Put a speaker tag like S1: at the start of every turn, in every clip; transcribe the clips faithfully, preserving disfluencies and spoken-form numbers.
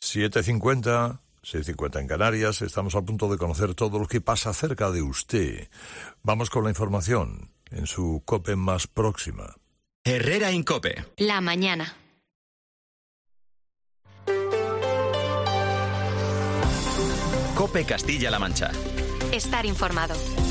S1: siete cincuenta, seis cincuenta en Canarias. Estamos a punto de conocer todo lo que pasa cerca de usted. Vamos con la información en su COPE más próxima.
S2: Herrera en COPE.
S3: La mañana.
S2: COPE Castilla-La Mancha.
S3: Estar informado.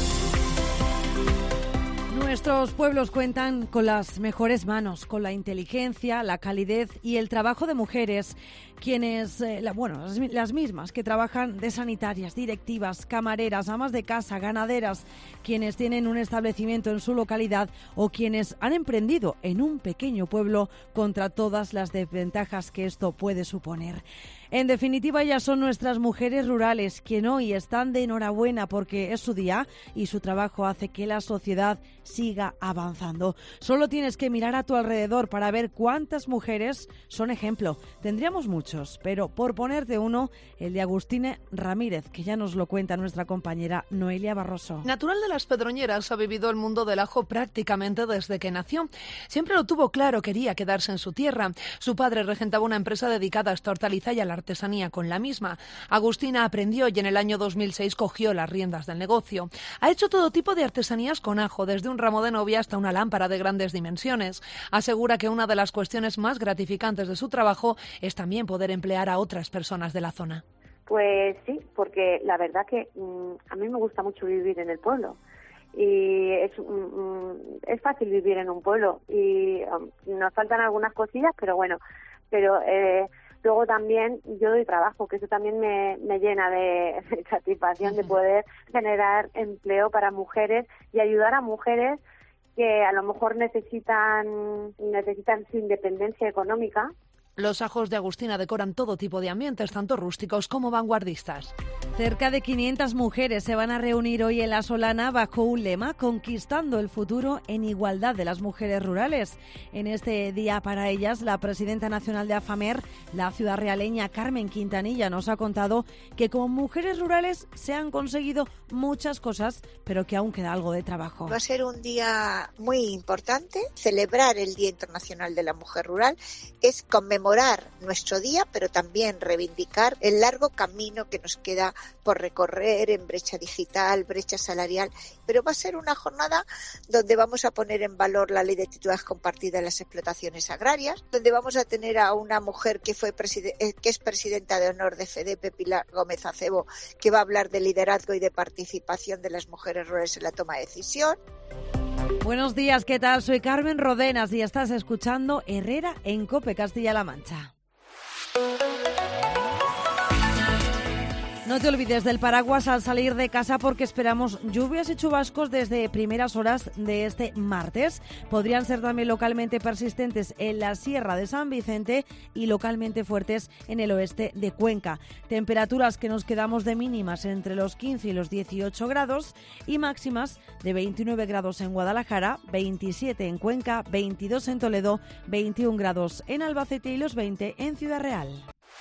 S4: Nuestros pueblos cuentan con las mejores manos, con la inteligencia, la calidez y el trabajo de mujeres, quienes, eh, la, bueno, las, las mismas que trabajan de sanitarias, directivas, camareras, amas de casa, ganaderas, quienes tienen un establecimiento en su localidad o quienes han emprendido en un pequeño pueblo contra todas las desventajas que esto puede suponer. En definitiva, ellas son nuestras mujeres rurales, quien hoy están de enhorabuena porque es su día y su trabajo hace que la sociedad siga avanzando. Solo tienes que mirar a tu alrededor para ver cuántas mujeres son ejemplo. Tendríamos muchos, pero por ponerte uno, el de Agustina Ramírez, que ya nos lo cuenta nuestra compañera Noelia Barroso.
S5: Natural de las Pedroñeras, ha vivido el mundo del ajo prácticamente desde que nació. Siempre lo tuvo claro, quería quedarse en su tierra. Su padre regentaba una empresa dedicada a esta hortaliza y a la artesanía con la misma. Agustina aprendió y en el año dos mil seis cogió las riendas del negocio. Ha hecho todo tipo de artesanías con ajo, desde un ramo de novia hasta una lámpara de grandes dimensiones. Asegura que una de las cuestiones más gratificantes de su trabajo es también poder emplear a otras personas de la zona.
S6: Pues sí, porque la verdad que mmm, a mí me gusta mucho vivir en el pueblo. Y es, mmm, es fácil vivir en un pueblo y um, nos faltan algunas cosillas, pero bueno, pero eh, luego también yo doy trabajo, que eso también me, me llena de satisfacción de poder generar empleo para mujeres y ayudar a mujeres que a lo mejor necesitan necesitan su independencia económica.
S5: Los ajos de Agustina decoran todo tipo de ambientes, tanto rústicos como vanguardistas.
S4: Cerca de quinientas mujeres se van a reunir hoy en La Solana bajo un lema: conquistando el futuro en igualdad de las mujeres rurales. En este día para ellas, la presidenta nacional de AFAMER, la ciudad realeña Carmen Quintanilla, nos ha contado que como mujeres rurales se han conseguido muchas cosas, pero que aún queda algo de trabajo.
S7: Va a ser un día muy importante, celebrar el Día Internacional de la Mujer Rural, es conmemorar nuestro día, pero también reivindicar el largo camino que nos queda por recorrer en brecha digital, brecha salarial, pero va a ser una jornada donde vamos a poner en valor la ley de titularidad compartida en las explotaciones agrarias, donde vamos a tener a una mujer que fue preside- que es presidenta de honor de FEDEPE, Pilar Gómez Acebo, que va a hablar de liderazgo y de participación de las mujeres rurales en la toma de decisión.
S4: Buenos días, ¿qué tal? Soy Carmen Rodenas y estás escuchando Herrera en COPE Castilla-La Mancha. No te olvides del paraguas al salir de casa porque esperamos lluvias y chubascos desde primeras horas de este martes. Podrían ser también localmente persistentes en la Sierra de San Vicente y localmente fuertes en el oeste de Cuenca. Temperaturas que nos quedamos de mínimas entre los quince y los dieciocho grados y máximas de veintinueve grados en Guadalajara, veintisiete en Cuenca, veintidós en Toledo, veintiún grados en Albacete y los veinte en Ciudad Real.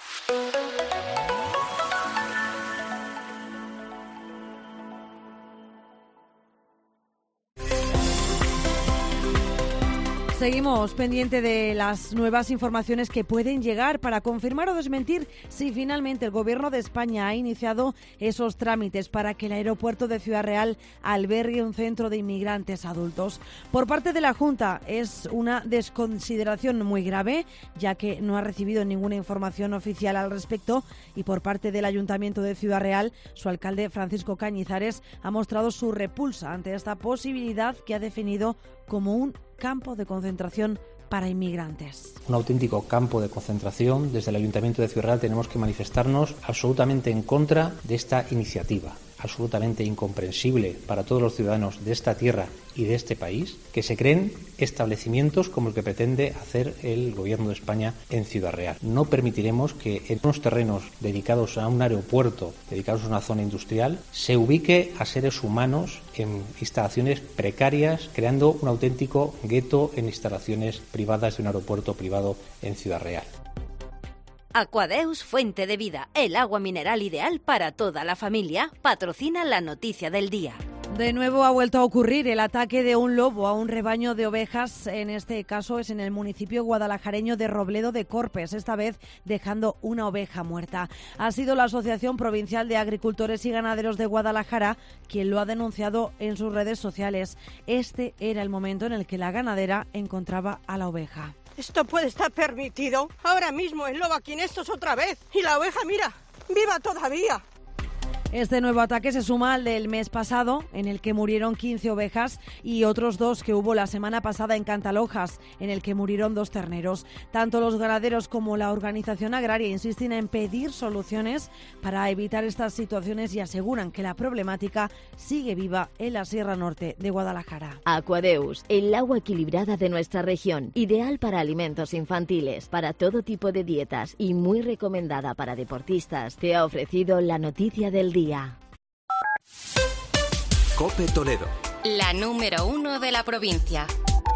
S4: Seguimos pendiente de las nuevas informaciones que pueden llegar para confirmar o desmentir si finalmente el Gobierno de España ha iniciado esos trámites para que el aeropuerto de Ciudad Real albergue un centro de inmigrantes adultos. Por parte de la Junta es una desconsideración muy grave, ya que no ha recibido ninguna información oficial al respecto, y por parte del Ayuntamiento de Ciudad Real, su alcalde Francisco Cañizares ha mostrado su repulsa ante esta posibilidad que ha definido como un campo de concentración para inmigrantes.
S8: Un auténtico campo de concentración. Desde el Ayuntamiento de Ciudad Real tenemos que manifestarnos absolutamente en contra de esta iniciativa, absolutamente incomprensible para todos los ciudadanos de esta tierra y de este país, que se creen establecimientos como el que pretende hacer el Gobierno de España en Ciudad Real. No permitiremos que en unos terrenos dedicados a un aeropuerto, dedicados a una zona industrial, se ubique a seres humanos en instalaciones precarias, creando un auténtico gueto en instalaciones privadas de un aeropuerto privado en Ciudad Real.
S9: Aquadeus, fuente de vida, el agua mineral ideal para toda la familia, patrocina la noticia del día.
S4: De nuevo ha vuelto a ocurrir el ataque de un lobo a un rebaño de ovejas. En este caso es en el municipio guadalajareño de Robledo de Corpes, esta vez dejando una oveja muerta. Ha sido la Asociación Provincial de Agricultores y Ganaderos de Guadalajara quien lo ha denunciado en sus redes sociales. Este era el momento en el que la ganadera encontraba a la oveja.
S10: Esto puede estar permitido. Ahora mismo el lobo aquí en estos otra vez. Y la oveja, mira, viva todavía.
S4: Este nuevo ataque se suma al del mes pasado, en el que murieron quince ovejas, y otros dos que hubo la semana pasada en Cantalojas, en el que murieron dos terneros. Tanto los ganaderos como la organización agraria insisten en pedir soluciones para evitar estas situaciones y aseguran que la problemática sigue viva en la Sierra Norte de Guadalajara.
S11: Aquadeus, el agua equilibrada de nuestra región, ideal para alimentos infantiles, para todo tipo de dietas y muy recomendada para deportistas, te ha ofrecido la noticia del día.
S2: COPE Toledo.
S3: La número uno de la provincia.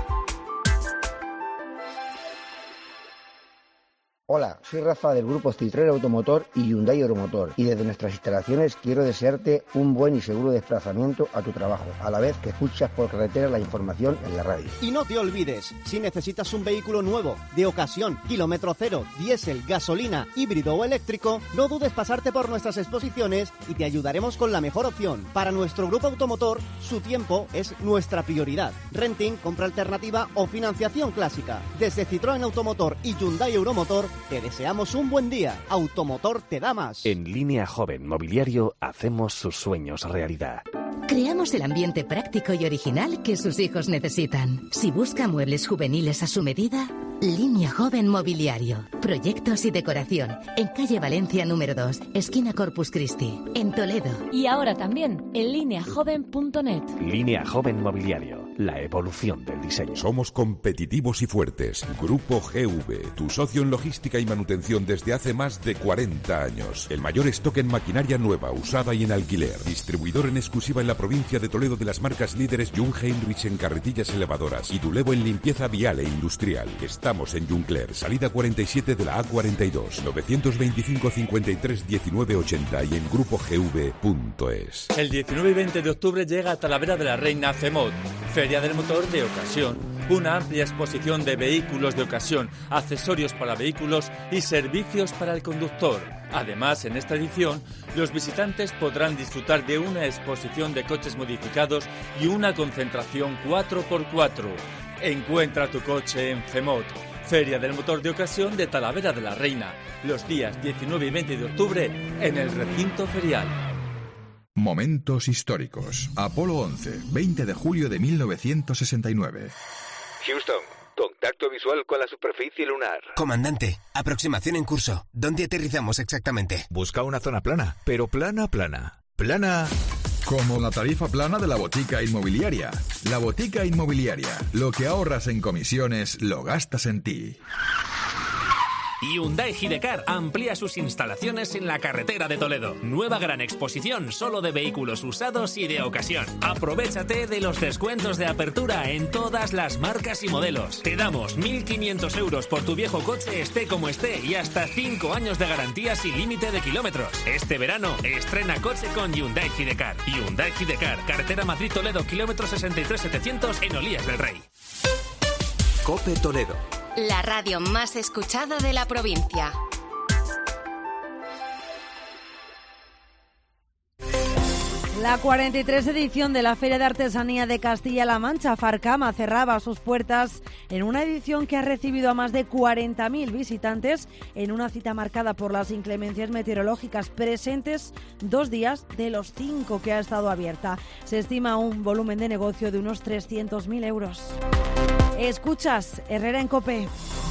S12: Hola, soy Rafa del grupo Citroën Automotor y Hyundai Euromotor y desde nuestras instalaciones quiero desearte un buen y seguro desplazamiento a tu trabajo, a la vez que escuchas por carretera la información en la radio.
S13: Y no te olvides, si necesitas un vehículo nuevo, de ocasión, kilómetro cero, diésel, gasolina, híbrido o eléctrico, no dudes pasarte por nuestras exposiciones y te ayudaremos con la mejor opción. Para nuestro grupo automotor, su tiempo es nuestra prioridad. Renting, compra alternativa o financiación clásica. Desde Citroën Automotor y Hyundai Euromotor, te deseamos un buen día. Automotor te da más.
S14: En Línea Joven Mobiliario hacemos sus sueños realidad.
S15: Creamos el ambiente práctico y original que sus hijos necesitan. Si busca muebles juveniles a su medida, Línea Joven Mobiliario. Proyectos y decoración. En calle Valencia número dos, esquina Corpus Christi, en Toledo.
S16: Y ahora también en línea joven punto net.
S14: Línea Joven Mobiliario. La evolución del diseño.
S17: Somos competitivos y fuertes. Grupo G V, tu socio en logística y manutención desde hace más de cuarenta años. El mayor stock en maquinaria nueva, usada y en alquiler. Distribuidor en exclusiva en la provincia de Toledo de las marcas líderes Jung Heinrich en carretillas elevadoras y Dulevo en limpieza vial e industrial. Estamos en Juncler, salida cuarenta y siete de la A cuarenta y dos, novecientos veinticinco cincuenta y tres diecinueve ochenta y en grupo g v punto es.
S18: El diecinueve y veinte de octubre llega a Talavera de la Reina FEMOT, Feria del Motor de Ocasión. Una amplia exposición de vehículos de ocasión, accesorios para vehículos y servicios para el conductor. Además, en esta edición, los visitantes podrán disfrutar de una exposición de coches modificados y una concentración cuatro por cuatro. Encuentra tu coche en FEMOT, Feria del Motor de Ocasión de Talavera de la Reina, los días diecinueve y veinte de octubre en el recinto ferial.
S19: Momentos históricos. Apolo once, veinte de julio de mil novecientos sesenta y nueve.
S20: Houston, contacto visual con la superficie lunar.
S21: Comandante, aproximación en curso. ¿Dónde aterrizamos exactamente?
S22: Busca una zona plana, pero plana, plana. Plana...
S19: Como la tarifa plana de la Botica Inmobiliaria. La Botica Inmobiliaria. Lo que ahorras en comisiones, lo gastas en ti.
S23: Hyundai Gidecar amplía sus instalaciones en la carretera de Toledo. Nueva gran exposición solo de vehículos usados y de ocasión. Aprovéchate de los descuentos de apertura en todas las marcas y modelos. Te damos mil quinientos euros por tu viejo coche, esté como esté, y hasta cinco años de garantía sin límite de kilómetros. Este verano estrena coche con Hyundai Gidecar. Hyundai Gidecar, carretera Madrid-Toledo, kilómetro sesenta y tres setecientos en Olías del Rey.
S2: COPE Toledo.
S3: La radio más escuchada de la provincia.
S4: La cuarenta y tres edición de la Feria de Artesanía de Castilla-La Mancha, Farcama, cerraba sus puertas en una edición que ha recibido a más de cuarenta mil visitantes en una cita marcada por las inclemencias meteorológicas presentes dos días de los cinco que ha estado abierta. Se estima un volumen de negocio de unos trescientos mil euros. Escuchas Herrera en COPE.